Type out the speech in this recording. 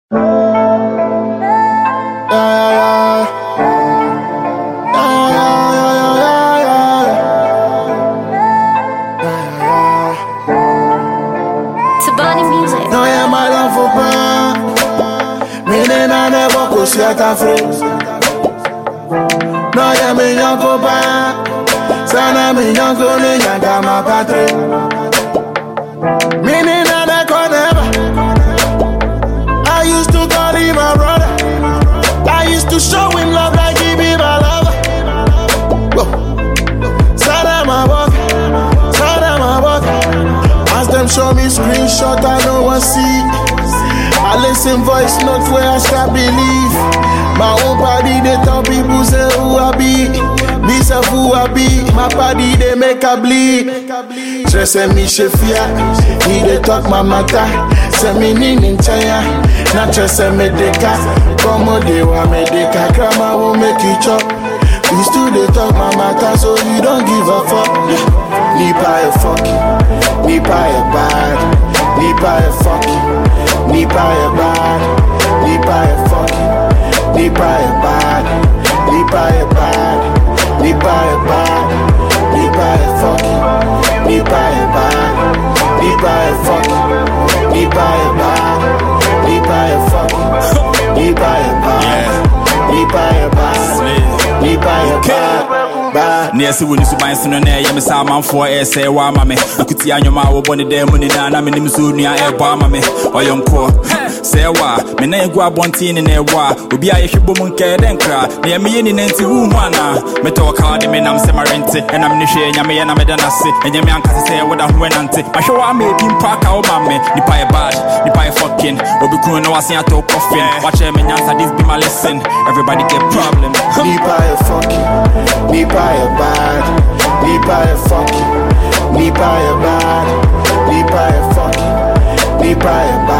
Tabani music. No, yeah, my love for pan. Meaning I never go see a cafe. No, yeah, me young go pan. Sana me young go ne yanga ma patre. Meaning I never never. I used to call him my brother. I used to show him love like he be my lover. Sana my walk. Sana my walk. As them show me screenshot, I know what see. I listen voice notes where I start believe. My own body, they tell people say who I be. Me say who I be. My body, they make a bleed. Stress me shefia. He they talk my matter. Send me in China. Not just me deka. Come they want me deka. Grandma will make you chop. We still they talk my matter, so you don't give a fuck. Nipa a fucking, Nipa a bad, Nipa a fucking, Nipa a bad, Nipa a fucking, Nipa a bad, Nipa a bad, Nipa a bad, Nipa a fucking, Nipa a bad, Nipa a fucking, Nipa a bad, Nipa a fucking, Nipa a bad, Nipa a bad. Near see when you buy some on air, you saw man for a say, why, mammy. I could see on your mouth, one of them money down. I'm in the Sunia air bar, mammy, or young poor. Say, why, me name go up one teen in a war. Will be a woman care then cry. Near me in the woman. Me talk hard, me I'm semarenti, and I'm Nisha, Yammy, and I'm a danasi, and your man can say what I'm when auntie. I show I made him park out, mammy. Nipa a bad, Nipa a fucking, or be cool, no, I see a talk coffin. Watch him and answer this be my lesson. Everybody get problem. Nipa a fucking, Nipa a bad, Nipa a fucking, Nipa a bad, Nipa a fucking, Nipa a bad.